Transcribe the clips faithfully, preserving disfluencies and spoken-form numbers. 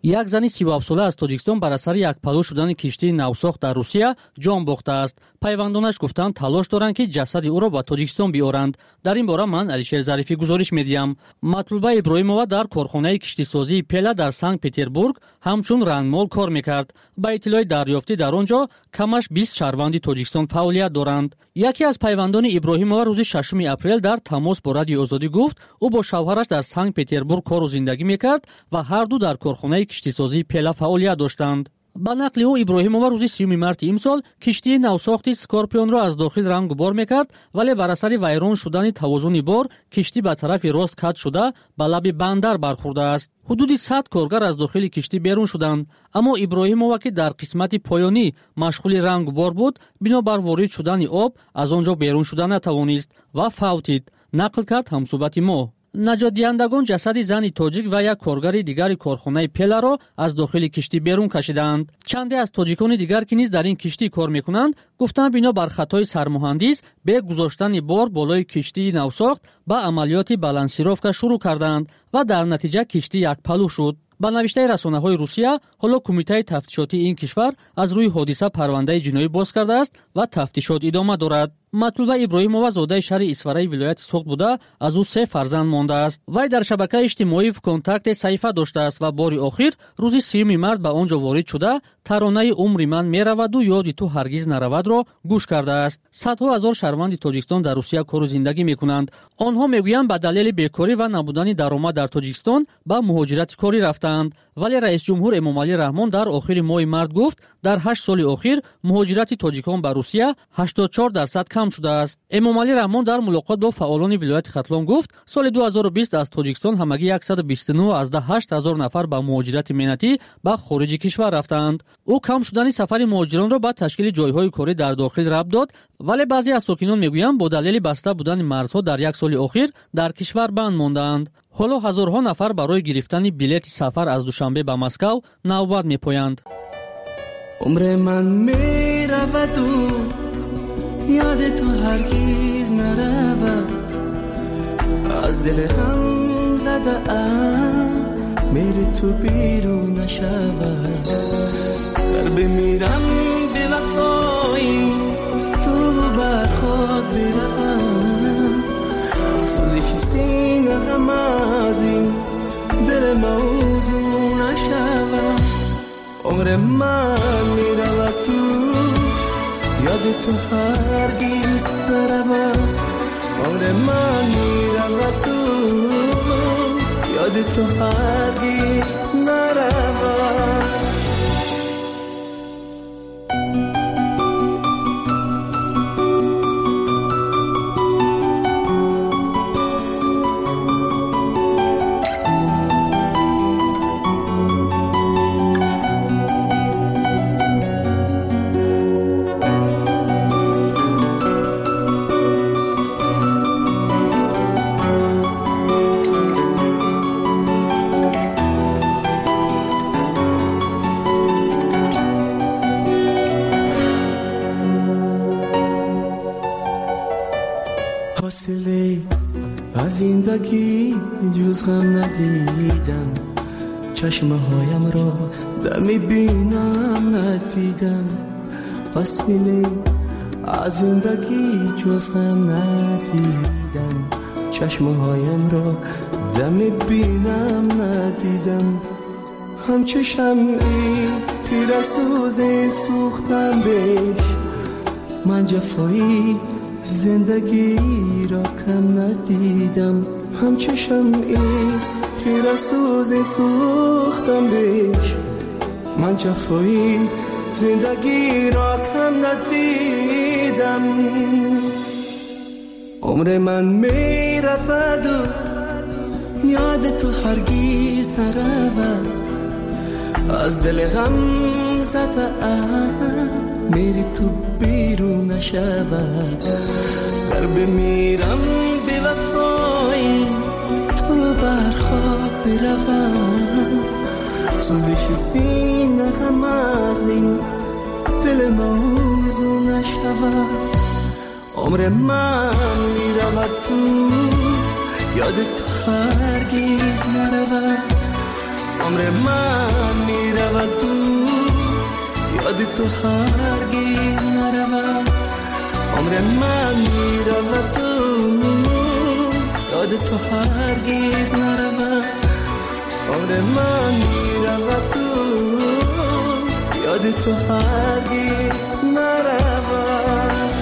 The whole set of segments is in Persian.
یک زن سی و هفت ساله از تاجیکستان بر اثر یک پلو شدن کشتی نوساخت در روسیه جان باخته است. پیوندانش گفتند تلاش دارند که جسد او را به تاجیکستان بیارند. در این باره من علیشیر ظریفی گزارش میدیم. مطلوبه ابراهیمова در کارخانه کشتیسازی پلا در سنت پتربورگ همچون رنگمال کار میکرد. با اطلاع دریافتی در آنجا کمش بیست شهروند تاجیکستان فعالیت دارند. یکی از پیوندان ابراهیمова روز ششم اپریل در تماس با رادیو آزادی گفت او با شوهرش در سنت پتربورگ کار و زندگی میکرد و هر دو در کارخانه کشتیسازی پلا فعالیت داشتند. با نقل او ابراهیمова روز سیوم مارت امسال کشتی نوساختی سکورپیون را از داخل رنگ و بار میکرد، ولی بر اثر ویران شدن توازن بار کشتی به طرف راست کج شده به لب بندر برخورده است. حدود صد کارگر از داخل کشتی بیرون شدند، اما ابراهیمова که در قسمت پایانی مشغول رنگ و بار بود بنابر وارد شدن آب از آنجا بیرون شدن نتوانست و فوتید. نقل کرد همصحبت ما. نجات دهندگان جسد زن تاجیک و یک کارگر دیگر کارخانه پلا را از داخل کشتی بیرون کشیدند. چندی از تاجیکان دیگر که نیز در این کشتی کار میکنند گفتند بنا بر خطای سرمهندس به گذاشتن بار بالای کشتی نوساخت با عملیات بالانسیروفکا شروع کردند و در نتیجه کشتی یک پلو شد. با نوشته رسانه‌های روسیه حالا کمیته تفتیشاتی این کشور از روی حادثه پرونده جنایی باز کرده است و تفتیشات ادامه دارد. مطلوبه ابراهیمова زاده شهر اسفرای ولایت سوخت بوده، از او سه فرزند مانده است. وی در شبکه اجتماعی کنتاکت صحیفه داشته است و باری آخر روز سیوم مارت به آنجا وارد شده ترانه عمر من میرود و یاد تو هرگز نرود را گوش کرده است. صدها هزار شهروند تاجیکستان در روسیه کار و زندگی میکنند. آنها میگویند به دلیل بیکاری و نبودن درآمد در تاجیکستان به مهاجرت کاری رفتند، ولی رئیس جمهور امامعلی رحمان در آخر ماه مارت گفت در هشت سال اخیر مهاجرت تاجیکان به روسیه هشتاد و چهار درصد کم شده است. امامعلی رحمان در ملاقات با فعالان ولایت ختلان گفت سال دو هزار و بیست از تاجیکستان همگی صد و بیست و نه از ده هشت هزار نفر به مهاجرت مهنتی به خارج کشور رفتند. او کم شدن سفر مهاجران را به تشکیل جایهای کاری در داخل ربط داد، ولی بعضی از ساکنان میگویند با دلیل بسته بودن مرزها در یک سال اخیر در کشور بند ماندند. حالا هزارها نفر برای گرفتن بلیط سفر از دوشنبه به مسکو نوبت میپویند. عمر من میرود و یاد تو هرگز نرود، از دل غم زده ام میری تو بیرون نشود. در بمیرم به وفایی تو بر خود بروم، سوزش سینه غم از این دل موضوع نشود. عمر من میرود تو یاد تو هرگز نرود، عمر من میرود تو یاد تو هرگز نرود. از زندگی جز غم ندیدم، چشمه هایم را دمی بینم ندیدم. حاصله از زندگی جز غم ندیدم، چشمه هایم را دمی بینم ندیدم. همچو شمعی خیره سوزی سوختم بهش، من جفایی زندگی را کم ندیدم. همچو شمعی خیره سوزی سوختم بهش، من جفایی زندگی را کم ندیدم. عمر من می رفت و یاد تو هرگز نرود، از دل غم زده ام میری تو بیرون نشود. گر بمیرم به وفایی تو بر خواب بروم، سوزش سینه غم از این دل موضوع نشود. عمر من میرود تو یاد تو هرگز نرود، عمر من میرود تو یاد تو هرگز نرود عمر من میرود تو یاد تو هرگز نرود عمر من میرود تو یاد تو هرگز نرود.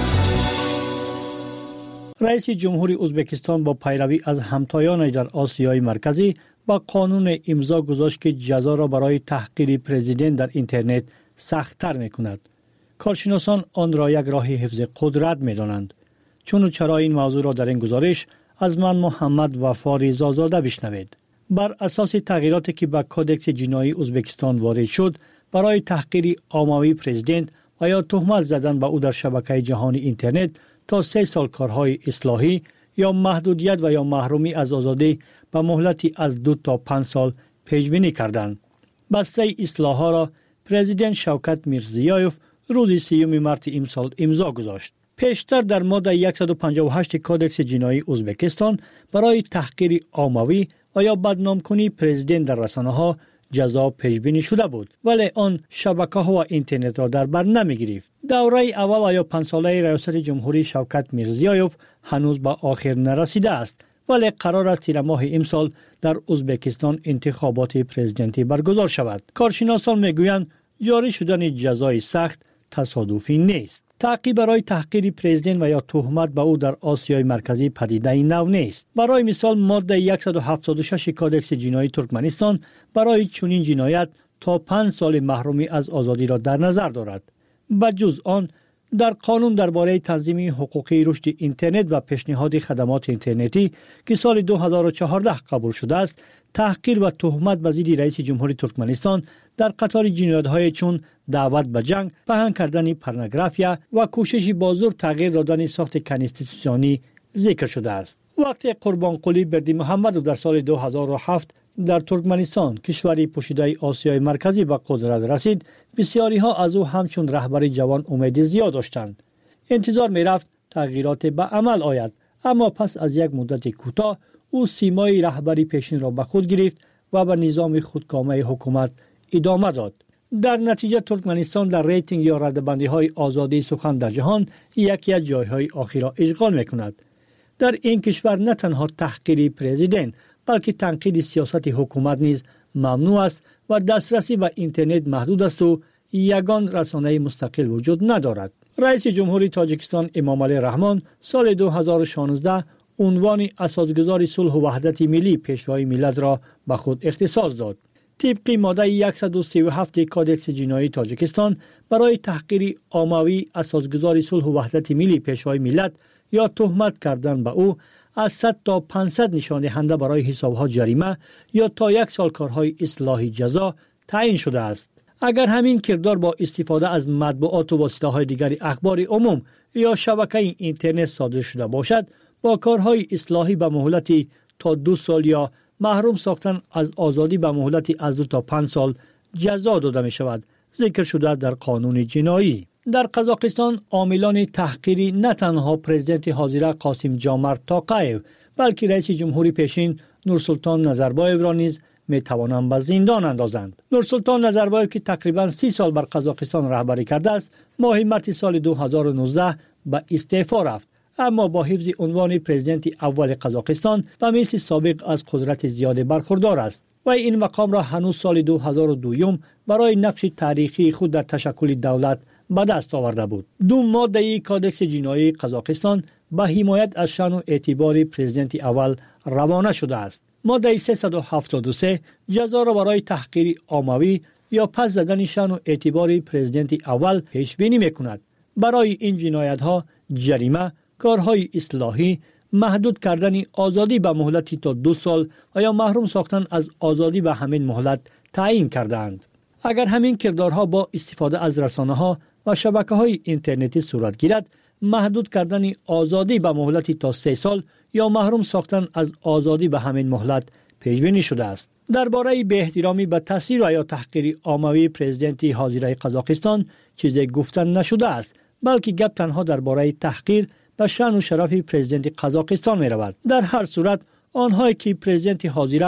رئیس جمهوری ازبکستان با پیروی از همتایانش در آسیای مرکزی با قانون امضا گذاشت که جزا را برای تحقیر پرزیدنت در اینترنت سخت‌تر می‌کند. کارشناسان آن را یک راه حفظ قدرت می‌دانند. چون و چرا این موضوع را در این گزارش از من محمد وفا رضازاده بشنوید. بر اساس تغییراتی که به کدکس جنایی ازبکستان وارد شد برای تحقیر عمومی پرزیدنت و یا تهمت زدن به او در شبکه جهانی اینترنت تا سه سال کارهای اصلاحی یا محدودیت و یا محرومی از آزادی به مهلتی از دو تا پنج سال پیش بینی کردند. بسته اصلاح‌ها را پرزیدنت شوکت میرزیایوف روز سیوم مارس امسال امضا گذاشت. پیشتر در ماده صد و پنجاه و هشت کدکس جنایی ازبکستان برای تحقیر عمومی و یا بدنام کنی پرزیدنت در رسانه‌ها جزا پیش بینی شده بود، ولی آن شبکه‌ها و اینترنت را در بر نمی‌گرفت. دوره اول یا پنج ساله ریاست جمهوری شوکت میرزیایوف هنوز به آخر نرسیده است، ولی قرار است تیر ماه امسال در ازبکستان انتخابات پرزیدنتی برگزار شود. کارشناسان میگویند جاری شدن جزای سخت تصادفی نیست. تعقیب برای تحقیر پرزیدنت و یا تهمت به او در آسیای مرکزی پدیده نو نیست. برای مثال ماده صد و هفتاد و شش کدکس جنایی ترکمنستان برای چنین جنایت تا پنج سال محرومی از آزادی را در نظر دارد. بجز آن در قانون درباره تنظیم حقوقی رشد اینترنت و پیشنهاد خدمات اینترنتی که سال دو هزار و چهارده قبول شده است، تحقیر و تهمت به ضد رئیس جمهوری ترکمنستان در قطار جنایت‌های چون دعوت به جنگ، پهن کردن پورنوگرافی و کوشش با زور تغییر دادن ساخت کانستیتوسیونی ذکر شده است. وقتی قربانقلی بردیمحمدوف در سال دو هزار و هفت در ترکمنستان، کشوری پوشیده آسیای مرکزی، به قدرت رسید، بسیاری ها از او همچون رهبر جوان امید زیاد داشتند. انتظار می رفت تغییرات به عمل آید، اما پس از یک مدت کوتاه او سیمای رهبری پیشین را به خود گرفت و به نظام خودکامه حکومت ادامه داد. در نتیجه ترکمنستان در ریتینگ یا ردبندی های آزادی سخن در جهان یکی از جایهای آخر را اشغال می کند. در این کشور نه تنها تحقیر پرزیدنت بلکه تنقید سیاست حکومت نیز ممنوع است و دسترسی به اینترنت محدود است و یگان رسانه مستقل وجود ندارد. رئیس جمهوری تاجیکستان امامعلی رحمان سال دو هزار و شانزده عنوان اساسگذار صلح و وحدت ملی پیشوای ملت را به خود اختصاص داد. طبق ماده صد و سی و هفت کدکس جنایی تاجیکستان برای تحقیر عمومی اساسگذار صلح و وحدت ملی پیشوای ملت یا تهمت کردن به او از صد تا پانصد نشان دهنده برای حسابها جریمه یا تا یک سال کارهای اصلاحی جزا تعیین شده است. اگر همین کردار با استفاده از مطبوعات و واسطه‌های دیگر اخبار عموم یا شبکه اینترنت صادر شده باشد، با کارهای اصلاحی به مهلتی تا دو سال یا محروم ساختن از آزادی به مهلتی از دو تا پنج سال جزا داده می شود. ذکر شده در قانون جنایی. در قزاقستان عاملان تحقیری نه تنها پرزیدنت حاضر قاسم جامرت تاقایو بلکه رئیس جمهوری پیشین نورسلطان نظربایو را نیز می توانند به زندان اندازند. نورسلطان نظربایو که تقریبا سی سال بر قزاقستان رهبری کرده است، ماه مارس سال دو هزار و نوزده به استعفا رفت، اما با حفظ عنوان پرزیدنت اول قزاقستان به مثل سابق از قدرت زیاد برخوردار است و این مقام را هنوز سال دو هزار و دو برای نقش تاریخی خود در تشکل دولت به دست آورده بود. دو ماده کدکس جنایی قزاقستان به حمایت از شأن و اعتبار پرزیدنت اول روانه شده است. ماده سیصد و هفتاد و سه جزا را برای تحقیر عمومی یا پس زدن شأن و اعتبار پرزیدنت اول پیش بینی می‌کند. برای این جنایت‌ها جریمه، کارهای اصلاحی، محدود کردن آزادی به مهلتی تا دو سال و یا محروم ساختن از آزادی به همین مهلت تعیین کردند. اگر همین کردارها با استفاده از رسانه‌ها و شبکه‌های اینترنتی صورت گیرد، محدود کردن آزادی به مهلتی تا سه سال یا محروم ساختن از آزادی به همین مهلت پیش بینی شده است. درباره بی احترامی به تاثیر و یا تحقیر عمومی پرزیدنت حاضر قزاقستان چیزی گفتن نشده است، بلکه گپ تنها درباره تحقیر به شأن و شرف پرزیدنت قزاقستان می رود. در هر صورت آنهایی که پرزیدنت حاضر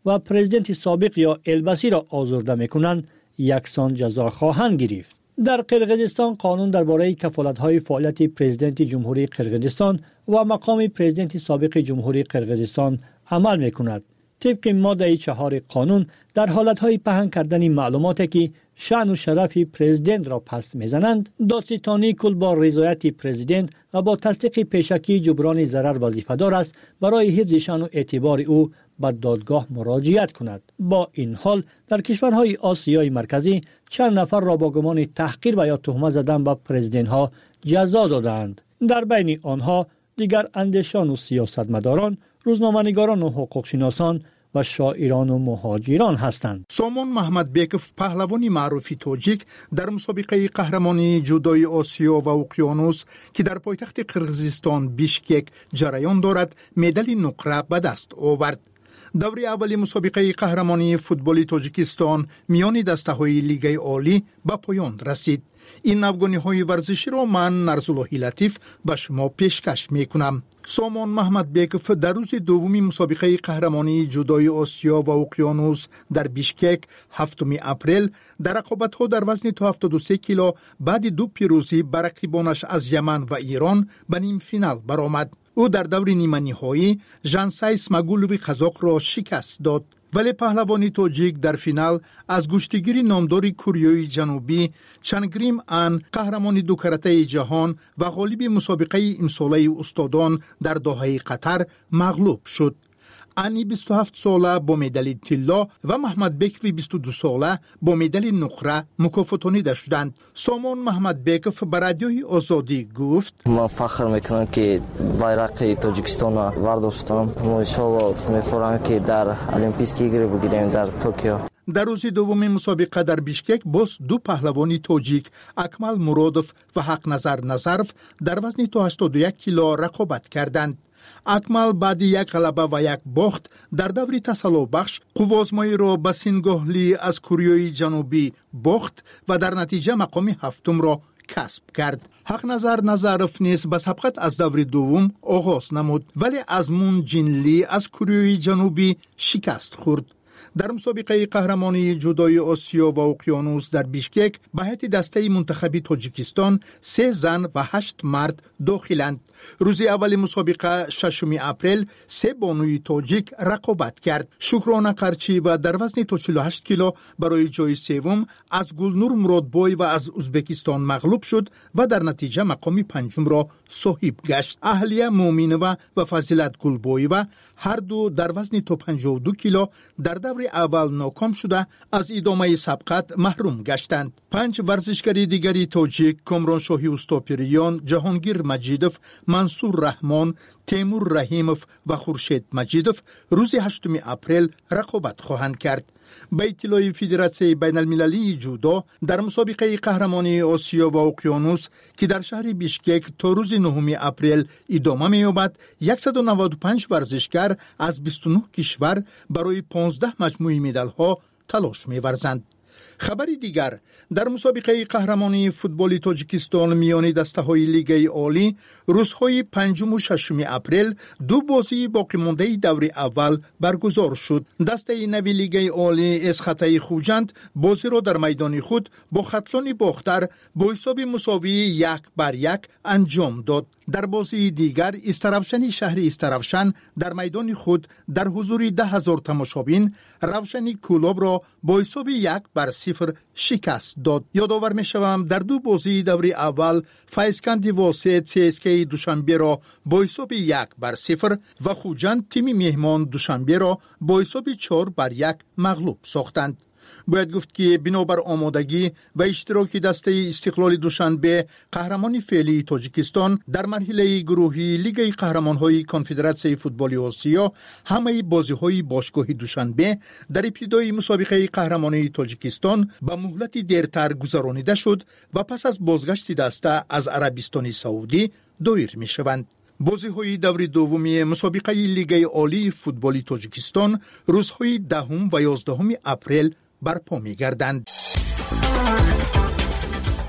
و پرزیدنت سابق یا البسی را آزرده میکنند یکسان جزا خواهند گرفت. در قرقیزستان قانون درباره کفالت‌های فعالیت پرزیدنت جمهوری قرقیزستان و مقام پرزیدنت سابق جمهوری قرقیزستان عمل میکند. طبق ماده چهار قانون در حالت‌های پهن کردن معلوماتی که شأن و شرف پرزیدنت را پست میزنند، دادستانی کل با رضایت پرزیدنت و با تصدیق پیشکی جبران ضرر وظیفه‌دار است برای حفظ شأن و اعتبار او به دادگاه مراجعت کند. با این حال در کشورهای آسیای مرکزی چند نفر را با گمان تحقیر و یا تهمت زدن به پرزیدنت ها جزا دادند. در بین آنها دیگر اندیشان و سیاستمداران، روزنامه‌نگاران و حقوقشناسان و شاعران و مهاجران هستند. سامان محمدبیکوف پهلوانی معروفی تاجیک در مسابقه قهرمانی جودوی آسیا و اقیانوس که در پایتخت قرقیزستان بیشکک جریان دارد مدال نقره به دست آورد. دوره اولی مسابقه قهرمانی فوتبالی تاجیکستان میان دسته‌های لیگ عالی به پایان رسید. این نوگانی‌های ورزشی را من نرزاللهی لطیف به شما پیشکش میکنم. سامان محمدبیکوف در روز دومی مسابقه قهرمانی جودوی آسیا و اقیانوس در بیشکک هفتم اپریل در رقابت‌ها در وزن تا هفتاد و سه کیلو بعد دو پیروزی بر رقیبانش از یمن و ایران به نیم فینال برآمد. او در دور نیمه نهایی ژانسای اسماگولوی قزاق را شکست داد. ولی پهلوانی تاجیک در فینال از گشتگیر نامدار کوریای جنوبی چنگریم ان قهرمان دو کرته جهان و غالب مسابقه امساله استادان در دوحه قطر مغلوب شد. انی بیست و هفت ساله با مدال طلا و محمدبیکوف بیست و دو ساله با مدال نقره مکافاتانیده شدند. سامان محمدبیکوف به رادیوی آزادی گفت: من فخر میکنم که بیرق تاجیکستان را برداشتم. ما ان شاءالله می‌فرماییم که در المپیک ایگری بگیریم در توکیو. در روز دوم مسابقه در بیشکک باز دو پهلوانی تاجیک اکمل مرادوف و حق نظر نظرف در وزن تا هشتاد و یک کیلو رقابت کردند. اکمل بعد یک غلبه و یک باخت در دور تسلا بخش قوازمایی را به سینگاهلی از کوریای جنوبی باخت و در نتیجه مقام هفتم را کسب کرد. حق نظر نظرف نیز به سبقت از دور دوم آغاز نمود ولی از مون جینلی از کوریای جنوبی شکست خورد. در مسابقه قهرمانی جودوی آسیا و اقیانوس در بیشکک به هیئت دسته منتخبی تاجیکستان سه زن و هشت مرد داخلند. روز اول مسابقه ششم اپریل سه بانوی تاجیک رقابت کرد. شکرانه قرچی و در وزن تا چهل و هشت کیلو برای جای سوم از گلنور مرادبای و از ازبکستان مغلوب شد و در نتیجه مقام پنجم را صاحب گشت. اهلیه مومینوه و فضیلت گلبایوه هر دو در وزن تا پنجاه و دو کیلو در دور اول ناکام شده از ادامه سبقت محروم گشتند. پنج ورزشکاری دیگری تاجیک کامران شاهی استاپریان، جهانگیر مجیدوف، منصور رحمان، تیمور رحیموف و خورشید مجیدوف روز هشتم اپریل رقابت خواهند کرد. به اطلاع فدراسیون بین المللی جودو در مسابقه قهرمانی آسیا و اقیانوس که در شهر بیشکک تا روز نهم اپریل ادامه می‌یابد، صد و نود و پنج ورزشکار از بیست و نه کشور برای پانزده مجموعه مدال‌ها تلاش می‌ورزند. خبری دیگر در مسابقه قهرمانی فوتبالی تاجیکستان میان دسته‌های لیگ عالی روزهای پنجم و ششم اپریل دو بازی باقی مانده دور اول برگزار شد. دسته نوی لیگ عالی اسخطه خوجند بازی را در میدان خود با خطلان باختر با حساب مساوی یک بر یک انجام داد. در بازی دیگر استرافشن شهر استرافشن در میدان خود در حضور ده هزار تماشابین روشنی کلوب را با حساب یک بر صفر شکست داد. یادآور می شوم در دو بازی دور اول فایسکند واسط سی اس کی دوشنبه را با حساب یک بر صفر و خوجند تیم مهمان دوشنبه را با حساب چهار بر یک مغلوب ساختند. باید گفت که بنابر آمادگی و اشتراک دسته استقلال دوشنبه قهرمان فعلی تاجیکستان در مرحله گروهی لیگ قهرمان‌های کنفدراسیون فوتبال آسیا همه بازی‌های باشگاه دوشنبه در ابتدای مسابقه قهرمانی تاجیکستان به مهلت دیرتر گذرانیده شد و پس از بازگشت دسته از عربستان سعودی دایر می‌شوند. بازی‌های دور دومی مسابقه لیگ عالی فوتبالی تاجیکستان روزهای دهم و یازدهم اپریل برپا می‌گردند.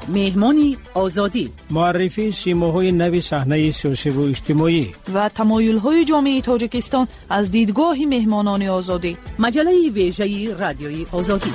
مهمانی آزادی، معرفی سیماهای نوی صحنه سیاسی و اجتماعی و تمایل‌های جامعه تاجیکستان از دیدگاه مهمانان آزادی. مجله ویژه رادیوی آزادی.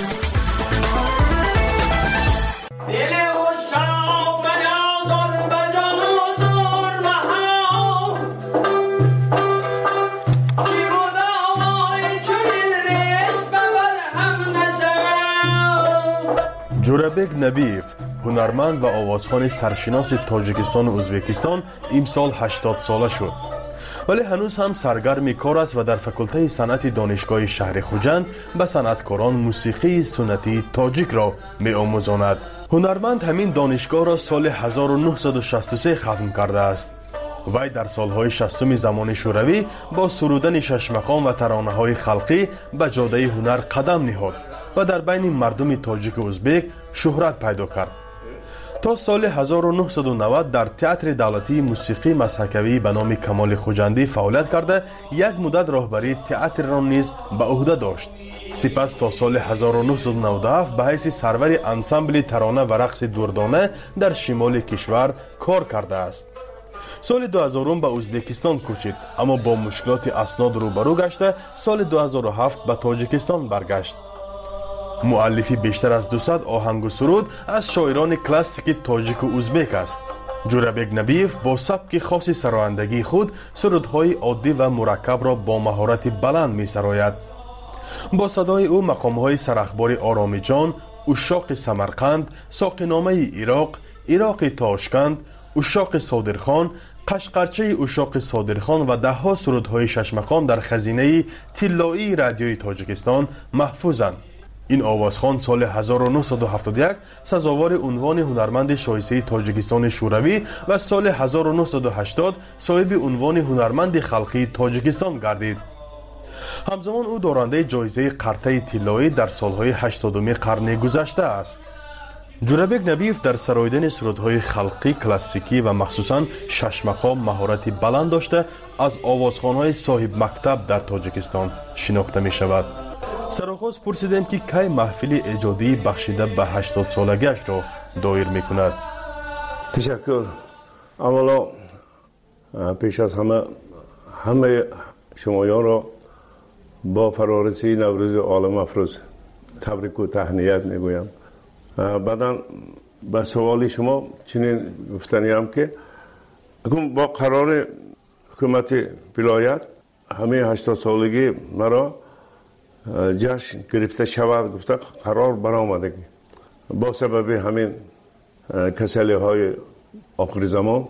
جورابک نبیف، هنرمند و آوازخوان سرشناس تاجیکستان و ازبکستان، امسال هشتاد ساله شد. ولی هنوز هم سرگرم کار است و در فکلته صنعت دانشگاه شهر خوجند به صنعتکاران موسیقی سنتی تاجیک را می آموزاند. هنرمند همین دانشگاه را سال هزار و نهصد و شصت و سه ختم کرده است. وی در سالهای شصتم زمان شوروی با سرودن شش مقام و ترانه‌های خلقی به جاده هنر قدم نهاد و در بین مردم تاجیک و ازبک شهرت پیدا کرد. تا سال هزار و نهصد و نود در تئاتر دولتی موسیقی مسحکوی به نام کمال خوجندی فعالیت کرده یک مدت راهبری تئاتر را نیز به عهده داشت. سپس تا سال هزار و نهصد و نود و هفت به حیث سرور انسامبل ترانه و رقص دردانه در شمال کشور کار کرده است. سال دو هزار به ازبکستان کوچید، اما با مشکلات اسناد روبرو گشته سال دو هزار و هفت به تاجیکستان برگشت. مؤلفی بیشتر از دویست آهنگ و سرود از شاعران کلاسیک تاجیک و ازبک است. جورابک نبیف با سبک خاص سرایندگی خود سرودهای عادی و مرکب را با مهارت بلند می سراید. با صدای او مقامهای سرخبار آرامی جان، اشاق سمرقند، ساقینامه عراق، عراق تاشکند، اشاق صادرخان، قشقرچه اشاق صادرخان و ده ها سرودهای شش مقام در خزینه طلایی رادیوی تاجیکستان محفوظند. این آوازخوان سال هزار و نهصد و هفتاد و یک سزاوار عنوان هنرمند شایسته تاجیکستان شوروی و سال هزار و نهصد و هشتاد صاحب عنوان هنرمند خلقی تاجیکستان گردید. همزمان او دارنده جایزه قرطه طلایی در سالهای هشتادم قرن گذشته است. جورابک نبیف در سراییدن سرودهای خلقی کلاسیکی و مخصوصاً شش مقام مهارت بلند داشته از آوازخوان‌های صاحب مکتب در تاجیکستان شناخته می شود. سرآغاز پرسیدم که کی محفل ایجادی بخشیده به هشتاد سالگیش را دایر می کند. تشکر. اولا پیش از همه همه شمایان را با فرارسی نوروز عالم افروز تبریک و تهنیت می گویم. بعدا به سوال شما چنین گفتنی هم که اکنون با قرار حکومت ولایت همه هشتاد سالگی مرا جشن گرفته شود گفته قرار برآمده با سبب همین کسلی های آخر زمان.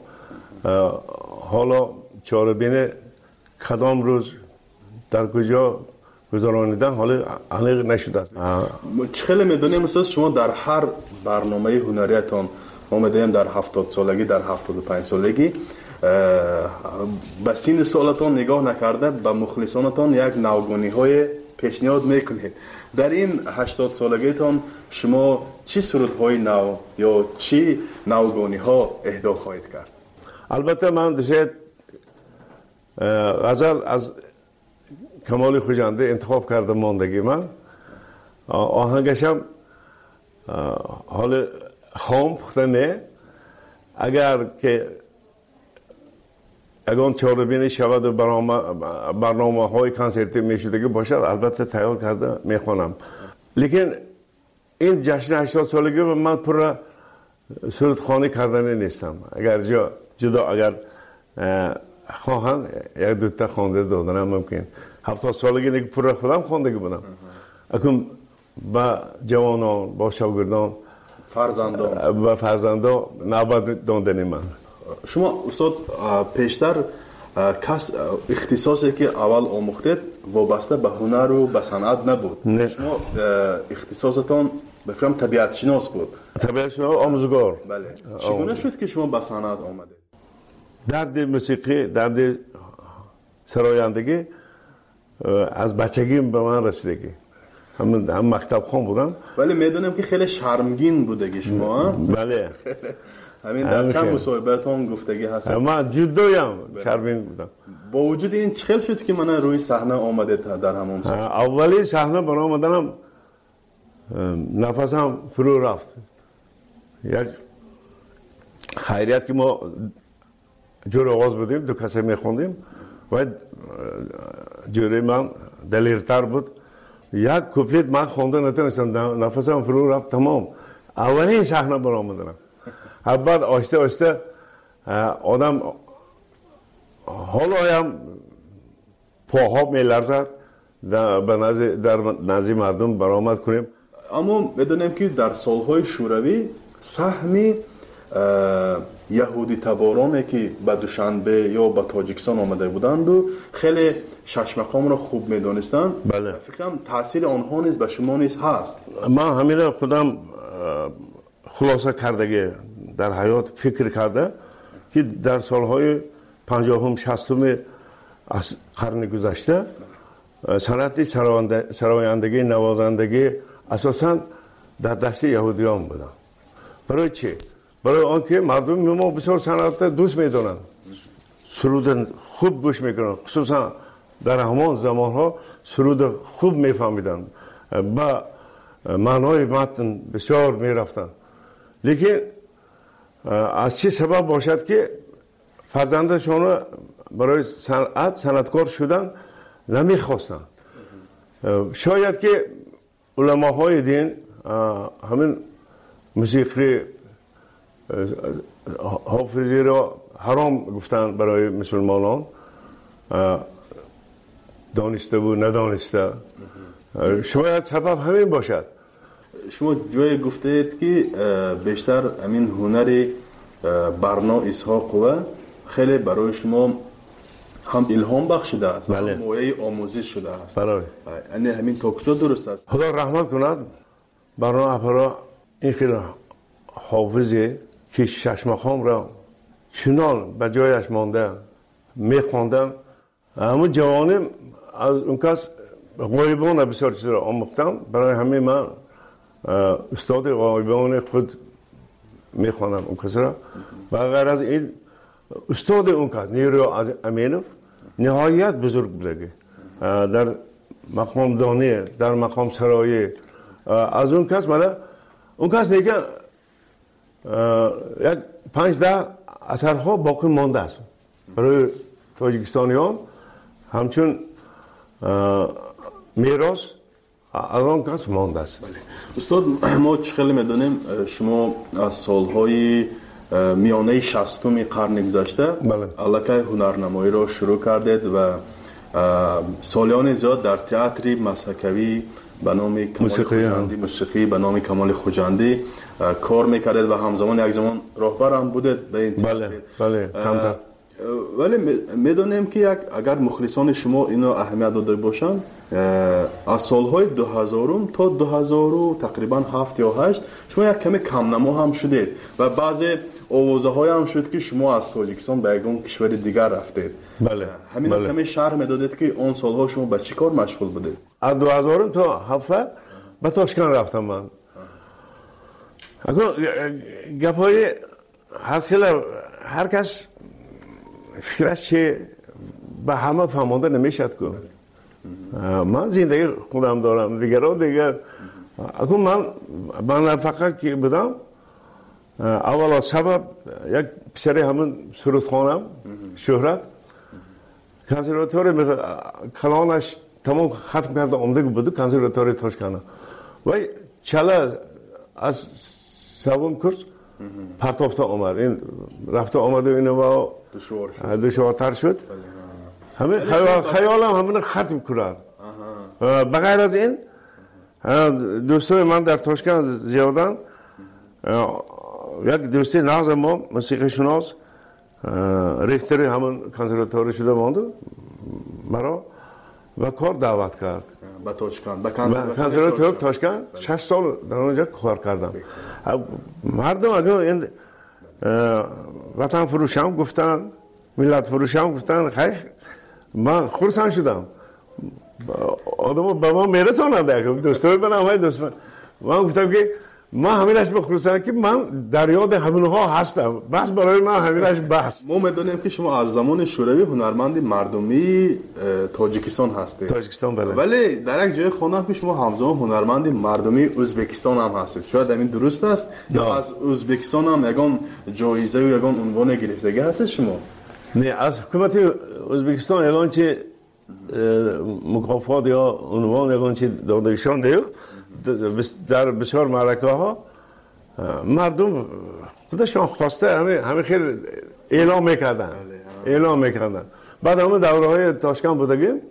حالا چاره‌بین کدام روز در کجا گذرانیدن حالا علیق نشده است. خیلی میدونیم استاد شما در هر برنامه هنریتان ما میدونیم در هفتاد سالگی در هفتاد و پنج سالگی به سین سالتان نگاه نکرده به مخلصانتان یک نوگانی های پیشنهاد میکنید. در این هشتاد سالگیتان شما چی سرودهای نو یا چی نوگانی ها اهدا خواهید کرد؟ البته من دوست غزل از کمال خوجنده انتخاب کردم ماندگی من. آهنگش هم حال خام پخته نه اگر که اگر چهاربین شود و برنامه های کنسرتی میشدگی باشد البته تیار کرده میخوانم. لیکن این جشن هشتاد سالگی من پر سرودخوانی کردن نیستم. اگر جا جدا اگر خواهند یک دوتا خوانده دادنم ممکن. هفتاد سالگی نیک پر خودم خواندگی بودم. اکنون با جوانان با شاگردان فرزندان و فرزندان نوبت دادن من. شما استاد پیشتر کس اختصاصی که اول آموختید وابسته به هنر و به صنعت نبود. نه. شما اختصاصتان بفرم طبیعت شناس بود. طبیعت شناس آموزگار. بله. چگونه شد که شما به صنعت آمدید؟ درد موسیقی، درد سرایندگی از بچگیم به من رسیدگی. هم هم مکتب خون بودم. ولی میدونم که خیلی شرمگین بودگی شما. بله. همین در چند مصاحبه‌تان گفتگی هست. من جدویم شرمگین بودم. با وجود این چخل شد که من روی صحنه آمده در همون سال. اولی صحنه برآمدنم نفسم فرو رفت. یک خیریت که ما جور آواز بودیم، دو کسی میخوندیم و جوری من دلیرتر بود. یک کوپلیت من خونده نتونستم، نفسم فرو رفت تمام. اولین صحنه برآمدم. بعد آسته آسته آدم حالا هم پاها میلرزد در نزد مردم برآمد کنیم. اما بدونیم که در سالهای شوروی سهم یهودی تبارانی که به دوشنبه یا به تاجیکستان آمده بودند و خیلی شش مقام را خوب میدونستند. بله. فکرم تاثیر آنها نیز به شما نیز هست. من همین خودم خلاصه کردگی در حیات فکر کرده که در سالهای پنجاهم شصتم از قرن گذشته صنعت سرایندگی نوازندگی اساساً در دست یهودیان بودن. برای چی؟ برای آنکه مردم ما بسیار صنعت دوست میدونن، سرود خوب گوش میکنن، خصوصا در همان زمان ها سرود خوب میفهمیدن، با معنای متن بسیار میرفتن. لیکن از چه سبب باشد که فرزندشان برای صنعت صنعتکار شدن نمیخواستن. شاید که علماهای دین همین موسیقی حافظی را حرام گفتن برای مسلمانان، دانسته و ندانسته. شاید سبب همین باشد. شما جای گفتید که بیشتر همین هنر برنا اسحاق و خیلی برای شما هم الهام بخشیده است، بله. هم موعظه آموزش شده است. برای یعنی همین تا کجا درست است؟ خدا رحمت کند برنا اپرا این خیلی حافظی که شش مقام را چنان به جایش مانده میخواندن. اما جوانم از اون کس غایبان بسیار چیز را آموختم. برای همه من استاد غایبان خود میخوانم اون کس را. و غیر از این استاد اون کس نیرو امینوف نهایت بزرگ بوده در مقام دانی، در مقام سرایی. از اون کس مالا اون کس دیگه یک پنج ده اثرها باقی مانده است برای تاجیکستانیان، همچون میراث از آن کس مانده است. استاد ما خیلی میدونیم شما از سالهای میانه شصتم قرن گذشته الکی هنرنمایی را شروع کردید و سالیان زیاد در تئاتر مسکوی به نام کمال خوجندی، موسیقی به نام کمال خوجندی کار میکردید و همزمان یک زمان راهبر هم بودید به این تئاتر. بله بله کمتر. ولی میدونیم که اگر مخلصان شما اینو اهمیت داده باشند، از سالهای دو هزار تا دو هزار تقریبا هفت یا هشت شما یک کمی کم نما هم شدید و بعضی آوازه های هم شد که شما از تاجیکستان به یک کشور دیگر رفتید. بله. همین بله. کمی شرح میدادید که اون سالها شما به چی کار مشغول بودید؟ از دو هزار تا هفت به تاشکند رفتم من. اگر گپای هر خیلی هر کس فکرش چه به همه فهمانده نمیشد که من زندگی خودم دارم، دیگران دیگر. اگر من من فقط که بودم اول از سبب یک پسری همون سرودخانم شهرت کنسرواتوری کلانش تمام ختم کرده آمده بود کنسرواتوری تاشکند و چله از سوم کورس پرتافته آمد. این رفته آمده اینو و دشوارتر شد. همه خیال خیالم همین ختم کرد. بغیر از این دوستای من در تاشکند زیادن. یک دوستی نازم ما موسیقی شناس ریختری همون کنسرواتوری شده ماند مرا و کار دعوت کرد به تاشکند. به کنسرواتوری تاشکند شش سال در اونجا کار کردم. مردم اگر این وطن فروشم گفتن، ملت فروشم گفتن، خیلی من خرسند شدم. آدم به ما میرسانند دوستای من همه دوست من. من گفتم که ما همینش بخصوصا که من در یاد همونها هستم، بس برای من همینش بس. ما میدونیم که شما از زمان شوروی هنرمند مردمی تاجیکستان هستید. تاجیکستان بله. ولی در یک جای خوندم که شما همزمان هنرمند مردمی ازبکستان هم هستید. شاید همین درست است؟ یا از ازبکستان هم یگان جایزه و یگان عنوان گرفتگی هست شما؟ نه، از حکومت ازبکستان اعلان چه مکافات یا عنوان یگان چه دادگیشان دیو در بسیار معرکه ها مردم خودشان خواسته همه همه خیلی اعلام میکردن اعلام میکردن. بعد همه دوره های تاشکند بودگیم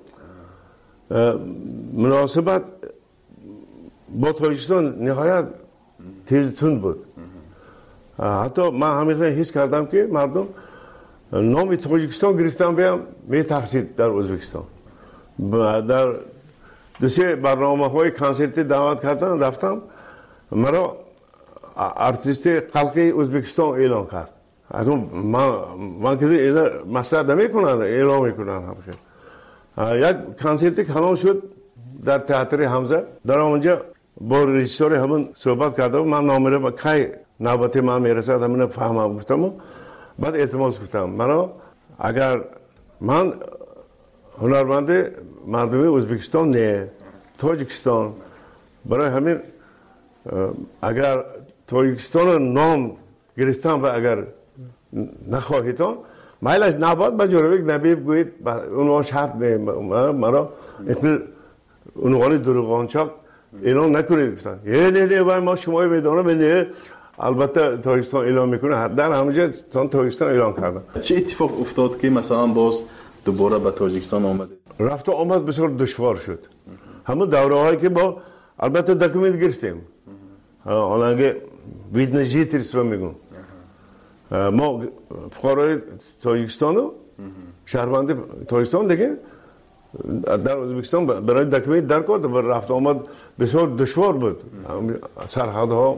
مناسبت با تاجیکستان نهایت تیز تند بود. حتی من همیشه حس کردم که مردم نام تاجیکستان گرفتن بیام میترسید در ازبکستان. در دو سه برنامه های کنسرتی دعوت کردن، رفتم، مرا ارتیست خلقی ازبکستان اعلام کرد. اگر من من که مسئله نمیکنن اعلام میکنن همیشه. یک کنسرتی کلان شد در تئاتر حمزه. در اونجا با رژیسور همون صحبت کردم، من نامره با کی نوبت من میرسد همون فهمم گفتم. بعد التماس گفتم مرا اگر من هنرمند مردمی ازبکستان نه تاجیکستان، برای همین اگر تاجیکستان نام گرفتم و اگر نخواهیدان مایلش نباد با جورویک نبیب گوید اونوان شرط نه مرا اقل اونوان دروغانچاک اعلان نکنید گفتن. یه نه نه باید ما شمایی میدانم نه البته تاجیکستان اعلان میکنه. در همونجا تاجیکستان اعلان کردن. چه اتفاق افتاد که مثلا باز دوباره به تاجیکستان آمده؟ رفت و آمد بسیار دشوار شد. همون دوره هایی که با البته دکومنت گرفتیم. حالا اگه ویدنجی تریسم میگم ما فقرای تاجیکستان و شهروند تاجیکستان دیگه در ازبکستان برای دکومنت در کرد و رفت آمد بسیار دشوار بود سرحدها.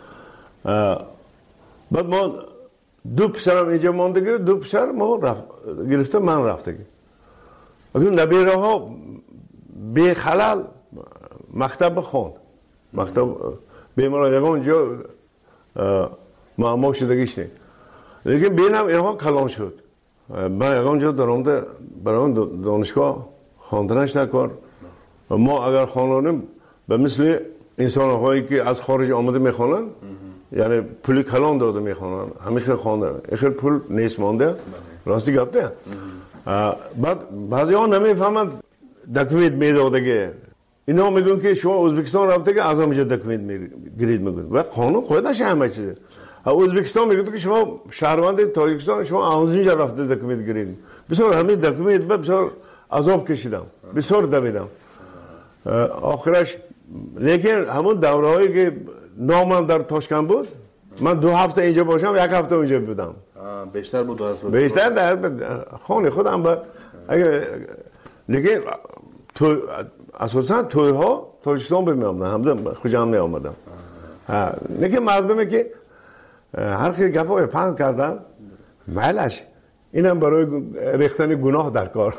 بعد ما دو پسرم اینجا ماندگی، دو پسر ما رفت گرفته من رفته. اگر نبیره ها به خلال مکتب خواند، مکتب بیماران یکان جا معما شدگیش نه، لیکن بینم اینها کلان شد. من یکان جا در آمده برای دانشگاه خواندنش نکار. ما اگر خوانانیم به مثل انسان هایی که از خارج آمده میخوانن، یعنی پولی کلان داده میخوانن، همیشه خوانده، اخیر پول نیست مانده، راستی گفته. بعد بعضی ها نمیفهمند دکومنت میدادگه. اینا میگن که شما ازبکستان رفته که از همینجا دکومنت میگیرید میگن و قانون خودش همه چیزه. ازبکستان میگه که شما شهروند تاجیکستان شما از اینجا رفته دکومنت گیرید. بسیار همین دکومنت بسیار عذاب کشیدم، بسیار دویدم. آخرش لیکن همون دورهایی که نامم در تاشکند بود، من دو هفته اینجا باشم یک هفته اونجا بودم. بیشتر بود در بیشتر در خانه خودم با اگه لیکن تو اساسا توی ها تاجیکستان به می آمدن، همده خوشم می آمدم. لیکن مردمی که هر خیلی گپای پند کردن مالش اینم برای ریختن گناه در کار.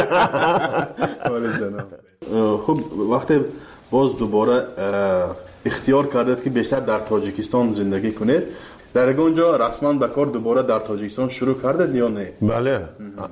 خب وقتی باز دوباره اختیار کردید که بیشتر در تاجیکستان زندگی کنید، در اونجا رسما به کار دوباره در تاجیکستان شروع کردید یا نه؟ بله.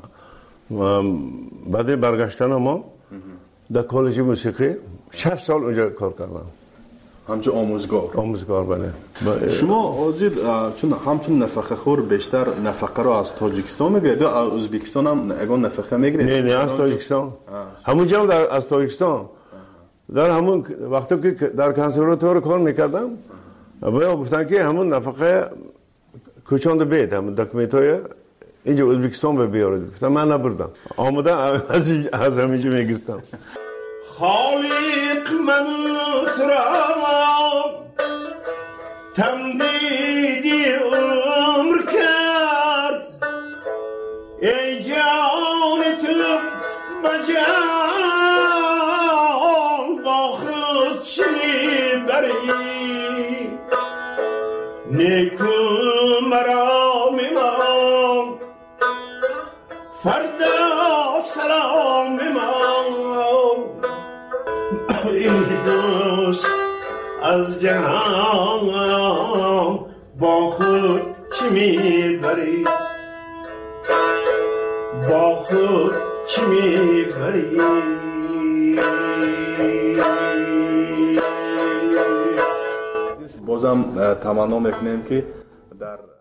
بعد برگشتن ما در کالج موسیقی شش سال اونجا کار کردم. همچون آموزگار. آموزگار بله. شما آزید چون همچون نفقه خور بیشتر نفقه را از تاجیکستان میگیرید یا از ازبکستان هم اگه نفقه میگیرید؟ نه نه از تاجیکستان. همونجا در از تاجیکستان. در همون وقتی که در کنسرواتوار کار میکردم باید گفتن که همون نفقه کوچانده بید، همون دکومنتای اینجا ازبکستان به بیارید. گفتم من نبردم، آمده از از همینجا میگرفتم. خالق من ترام تمدیدی عمر کرد، ای جان تو بجان با خود چنی بری، نیکو مرا میمان فردا سلام میمان. ای دوست از جهان با خود چی میبری با خود چی میبری بازم تمنا میکنیم که در